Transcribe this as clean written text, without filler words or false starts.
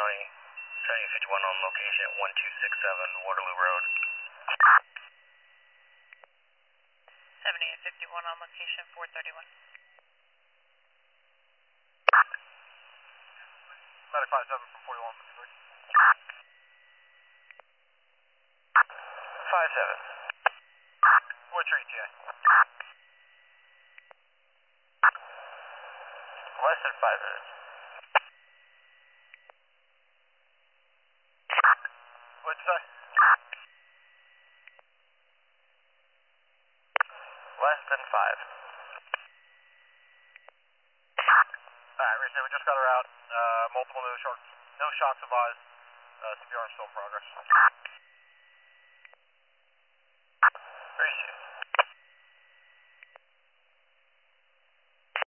County, 7051 on location at 1267 Waterloo Road. 7851 on location 431. 57 from 41, Missouri. 57. What's your ETA? Less than 5 minutes. What'd you say? Less than 5. Alright, Richard, we just got her out. Multiple no shots advised. CPR is still in progress.